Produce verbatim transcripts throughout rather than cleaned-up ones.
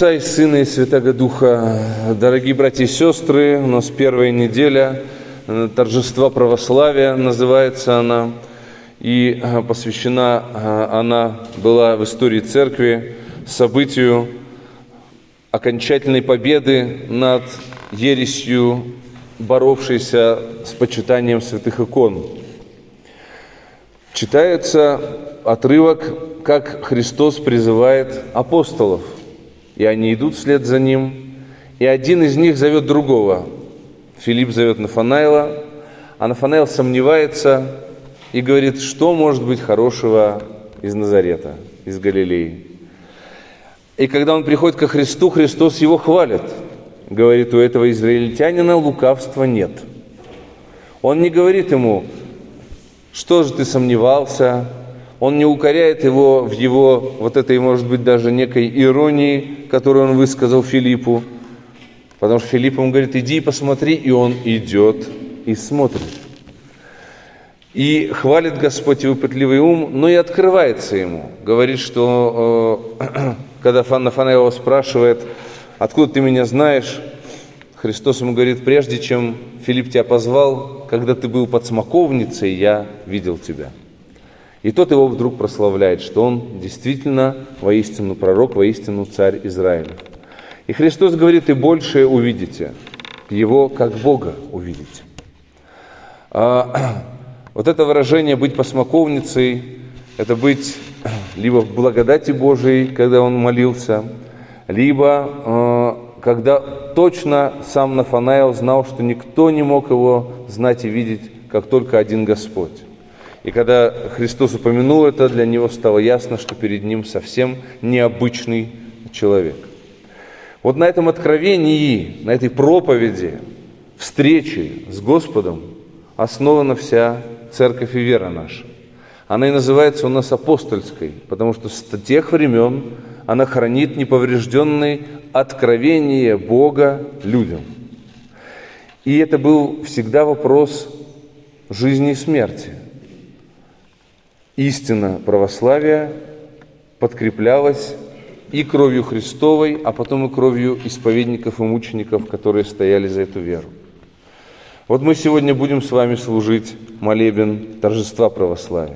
Отца и Сына и Святаго Духа. Дорогие братья и сестры, у нас первая неделя торжества православия, называется она, и посвящена она была в истории Церкви событию окончательной победы над ересью, боровшейся с почитанием святых икон. Читается отрывок, как Христос призывает апостолов, и они идут вслед за Ним, и один из них зовет другого. Филипп зовет Нафанаила, а Нафанаил сомневается и говорит, что может быть хорошего из Назарета, из Галилеи. И когда он приходит ко Христу, Христос его хвалит. Говорит, у этого израильтянина лукавства нет. Он не говорит ему, что же ты сомневался. Он не укоряет его в его, вот этой, может быть, даже некой иронии, которую он высказал Филиппу. Потому что Филипп ему говорит, иди и посмотри, и он идет и смотрит. И хвалит Господь его пытливый ум, но и открывается ему. Говорит, что э, когда Нафанаил его спрашивает, откуда ты меня знаешь, Христос ему говорит, прежде чем Филипп тебя позвал, когда ты был под смоковницей, я видел тебя. И тот его вдруг прославляет, что он действительно воистину пророк, воистину царь Израиля. И Христос говорит, и большее увидите, его как Бога увидите. А, вот это выражение «быть посмоковницей», это быть либо в благодати Божией, когда он молился, либо когда точно сам Нафанаил знал, что никто не мог его знать и видеть, как только один Господь. И когда Христос упомянул это, для него стало ясно, что перед ним совсем необычный человек. Вот на этом откровении, на этой проповеди, встречи с Господом основана вся церковь и вера наша. Она и называется у нас апостольской, потому что с тех времен она хранит неповрежденное откровение Бога людям. И это был всегда вопрос жизни и смерти. Истина православия подкреплялась и кровью Христовой, а потом и кровью исповедников и мучеников, которые стояли за эту веру. Вот мы сегодня будем с вами служить молебен торжества православия.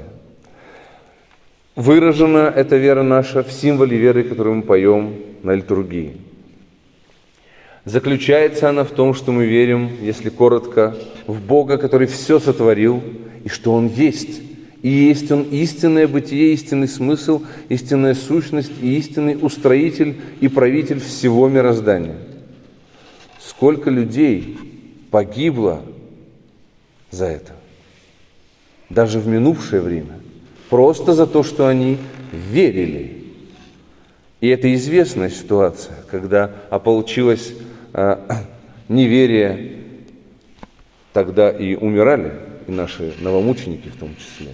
Выражена эта вера наша в символе веры, которую мы поем на литургии. Заключается она в том, что мы верим, если коротко, в Бога, который все сотворил, и что Он есть. И есть Он истинное бытие, истинный смысл, истинная сущность и истинный устроитель и правитель всего мироздания. Сколько людей погибло за это, даже в минувшее время, просто за то, что они верили. И это известная ситуация, когда а получилось а, неверие, тогда и умирали, и наши новомученики в том числе.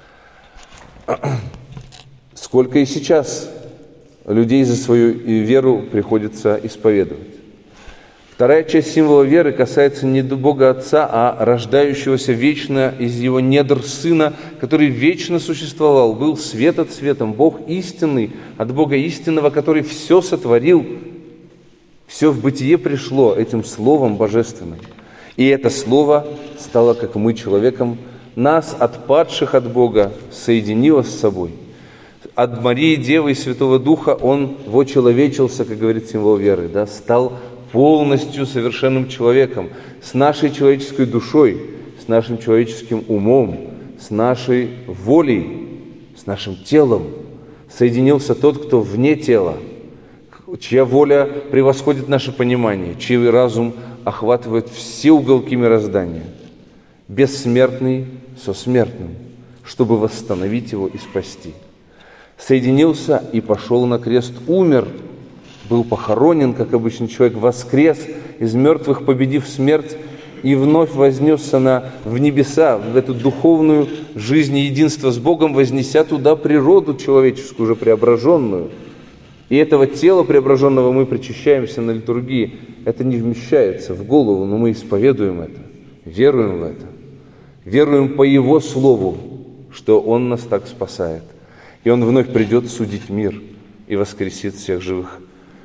Сколько и сейчас людей за свою веру приходится исповедовать. Вторая часть символа веры касается не Бога Отца, а рождающегося вечно из Его недр Сына, который вечно существовал, был свет от светом, Бог истинный, от Бога истинного, который все сотворил, все в бытие пришло этим Словом Божественным. И это Слово стало, как мы, человеком, нас, отпадших от Бога, соединило с собой. От Марии, Девы и Святого Духа Он вочеловечился, как говорит символ веры, да, стал полностью совершенным человеком, с нашей человеческой душой, с нашим человеческим умом, с нашей волей, с нашим телом. Соединился тот, кто вне тела, чья воля превосходит наше понимание, чей разум охватывает все уголки мироздания. Бессмертный со смертным, чтобы восстановить его и спасти. Соединился и пошел на крест, умер, был похоронен, как обычный человек, воскрес из мертвых, победив смерть, и вновь вознесся на, в небеса, в эту духовную жизнь и единство с Богом, вознеся туда природу человеческую, уже преображенную. И этого тела преображенного мы причащаемся на литургии. Это не вмещается в голову, но мы исповедуем это, веруем в это. Веруем по Его Слову, что Он нас так спасает. И Он вновь придет судить мир и воскресит всех живых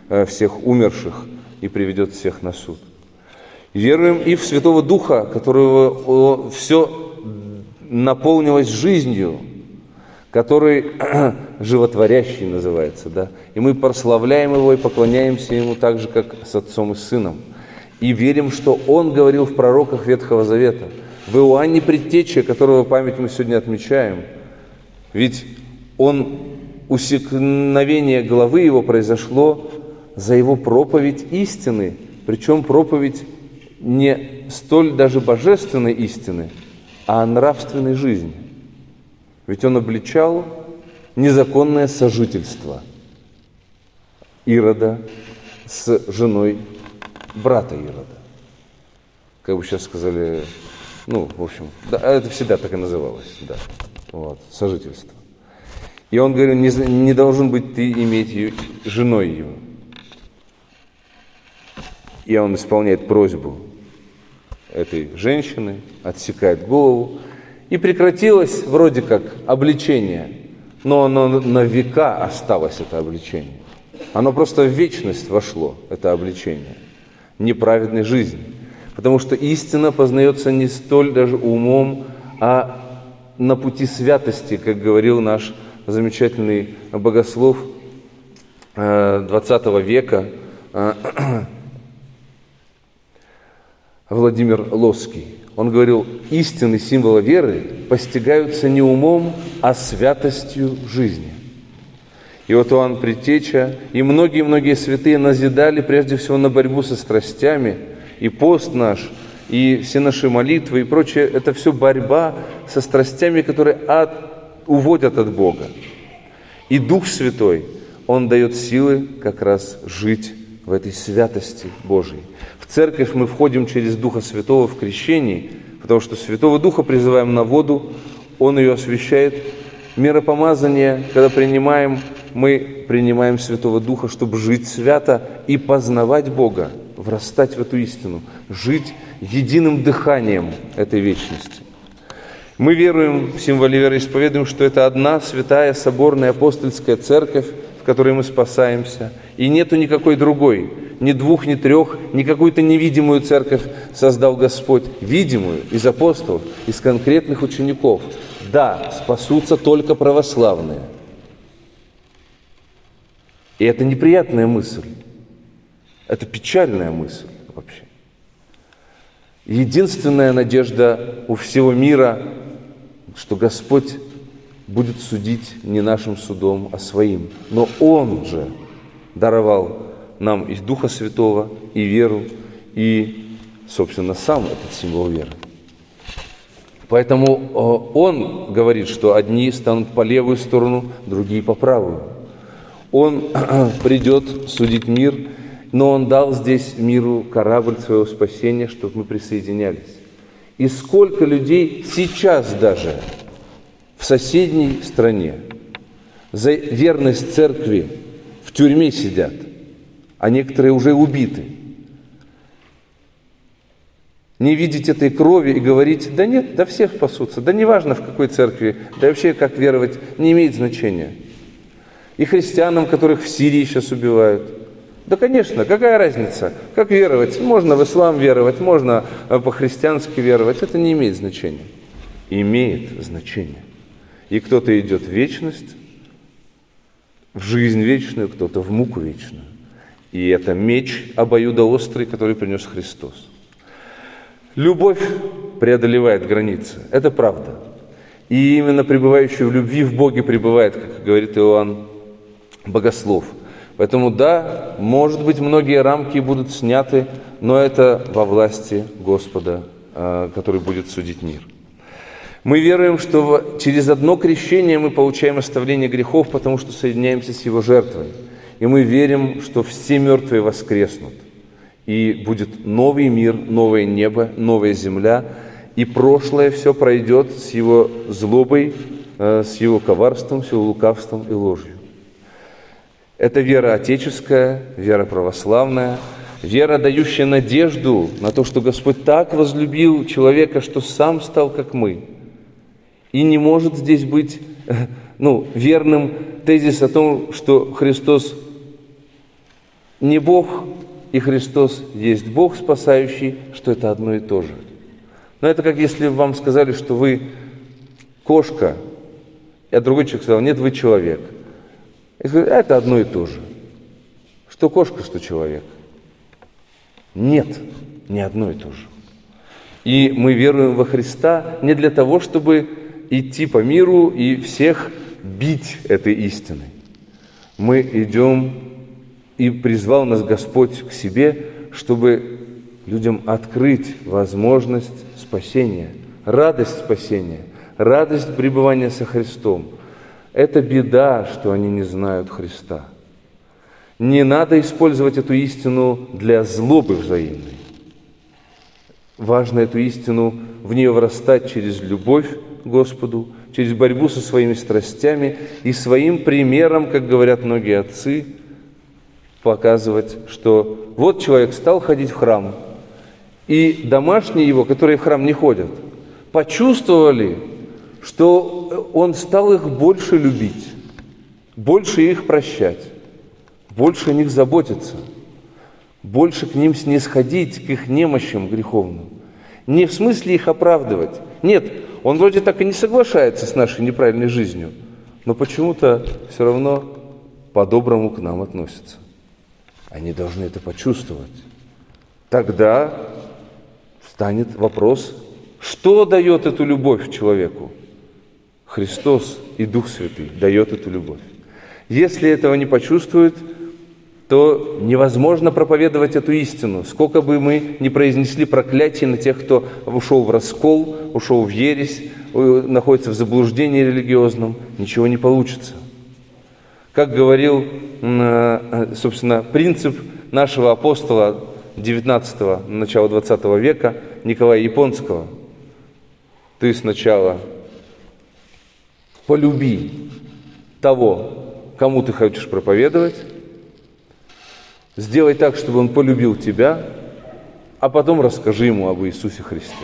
всех умерших и приведет всех на суд. Веруем и в Святого Духа, которого все наполнилось жизнью, который животворящий называется, да, и мы прославляем Его и поклоняемся Ему так же, как с Отцом и Сыном. И верим, что Он говорил в пророках Ветхого Завета, в Иоанне Предтече, которого память мы сегодня отмечаем, ведь Он, усекновение главы Его произошло за Его проповедь истины, причем проповедь не столь даже божественной истины, а нравственной жизни. Ведь Он обличал незаконное сожительство Ирода с женой брата Ирода. Как бы сейчас сказали, ну, в общем, да, это всегда так и называлось, да, вот, сожительство. И он говорил, не, не должен быть ты иметь ее, женой его. И он исполняет просьбу этой женщины, отсекает голову. И прекратилось вроде как обличение, но оно на века осталось, это обличение. Оно просто в вечность вошло, это обличение неправедной жизни. Потому что истина познается не столь даже умом, а на пути святости, как говорил наш замечательный богослов двадцатого века Владимир Лосский. Он говорил, истины символа веры постигаются не умом, а святостью жизни. И вот Иоанн Предтеча и многие-многие святые назидали прежде всего на борьбу со страстями, и пост наш, и все наши молитвы и прочее, это все борьба со страстями, которые от, уводят от Бога. И Дух Святой, Он дает силы как раз жить в этой святости Божией. В церковь мы входим через Духа Святого в крещении, потому что Святого Духа призываем на воду, Он ее освящает. Миропомазание, когда принимаем, мы принимаем Святого Духа, чтобы жить свято и познавать Бога, врастать в эту истину, жить единым дыханием этой вечности. Мы веруем, в символе веры исповедуем, что это одна святая соборная апостольская церковь, в которой мы спасаемся, и нету никакой другой, ни двух, ни трех, ни какую-то невидимую церковь создал Господь, видимую, из апостолов, из конкретных учеников. Да, спасутся только православные. И это неприятная мысль, это печальная мысль вообще. Единственная надежда у всего мира, что Господь будет судить не нашим судом, а своим. Но Он же даровал нам и Духа Святого, и веру, и, собственно, сам этот символ веры. Поэтому Он говорит, что одни станут по левую сторону, другие по правую. Он придет судить мир, но Он дал здесь миру корабль своего спасения, чтобы мы присоединялись. И сколько людей сейчас даже в соседней стране за верность церкви в тюрьме сидят, а некоторые уже убиты. Не видеть этой крови и говорить, да нет, да все спасутся, да неважно в какой церкви, да вообще как веровать, не имеет значения. И христианам, которых в Сирии сейчас убивают. Да, конечно, какая разница, как веровать? Можно в ислам веровать, можно по-христиански веровать, это не имеет значения. Имеет значение. И кто-то идет в вечность, в жизнь вечную, кто-то в муку вечную. И это меч обоюдоострый, который принес Христос. Любовь преодолевает границы, это правда. И именно пребывающий в любви в Боге пребывает, как говорит Иоанн Богослов. Поэтому да, может быть, многие рамки будут сняты, но это во власти Господа, который будет судить мир. Мы веруем, что через одно крещение мы получаем оставление грехов, потому что соединяемся с Его жертвой. И мы верим, что все мертвые воскреснут. И будет новый мир, новое небо, новая земля. И прошлое все пройдет с его злобой, с его коварством, с его лукавством и ложью. Это вера отеческая, вера православная, вера, дающая надежду на то, что Господь так возлюбил человека, что сам стал как мы. И не может здесь быть ну, верным тезис о том, что Христос не Бог и Христос есть Бог спасающий, что это одно и то же. Но это как если вам сказали, что вы кошка, а другой человек сказал, нет, вы человек. И сказали, а это одно и то же. Что кошка, что человек. Нет, не одно и то же. И мы веруем во Христа не для того, чтобы идти по миру и всех бить этой истиной. Мы идем, и призвал нас Господь к себе, чтобы людям открыть возможность спасения, радость спасения, радость пребывания со Христом. Это беда, что они не знают Христа. Не надо использовать эту истину для злобы взаимной. Важно эту истину, в нее врастать через любовь к Господу, через борьбу со своими страстями и своим примером, как говорят многие отцы, показывать, что вот человек стал ходить в храм, и домашние его, которые в храм не ходят, почувствовали, что он стал их больше любить, больше их прощать, больше о них заботиться, больше к ним снисходить, к их немощам греховным. Не в смысле их оправдывать. Нет, он вроде так и не соглашается с нашей неправильной жизнью, но почему-то все равно по-доброму к нам относится. Они должны это почувствовать. Тогда встанет вопрос, что дает эту любовь человеку? Христос и Дух Святый дает эту любовь. Если этого не почувствует, то невозможно проповедовать эту истину. Сколько бы мы ни произнесли проклятий на тех, кто ушел в раскол, ушел в ересь, находится в заблуждении религиозном, ничего не получится. Как говорил, собственно, принцип нашего апостола девятнадцатого, начала двадцатого века Николая Японского. Ты сначала полюби того, кому ты хочешь проповедовать, сделай так, чтобы он полюбил тебя, а потом расскажи ему об Иисусе Христе.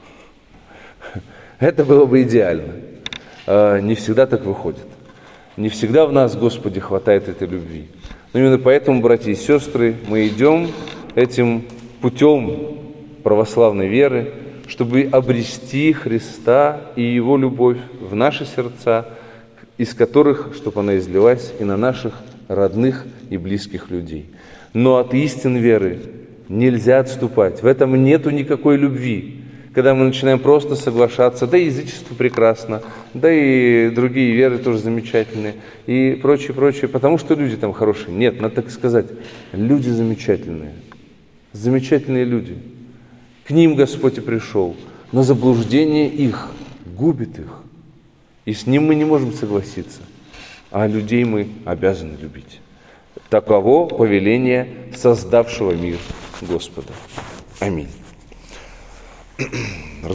Это было бы идеально. Не всегда так выходит. Не всегда в нас, Господи, хватает этой любви. Но именно поэтому, братья и сестры, мы идем этим путем православной веры, чтобы обрести Христа и Его любовь в наши сердца, из которых, чтобы она излилась и на наших родных и близких людей. Но от истин веры нельзя отступать. В этом нету никакой любви. Когда мы начинаем просто соглашаться, да и язычество прекрасно, да и другие веры тоже замечательные, и прочее, прочее, потому что люди там хорошие. Нет, надо так сказать, люди замечательные, замечательные люди. К ним Господь и пришел, но заблуждение их губит их. И с ним мы не можем согласиться, а людей мы обязаны любить. Таково повеление создавшего мир Господа. Аминь.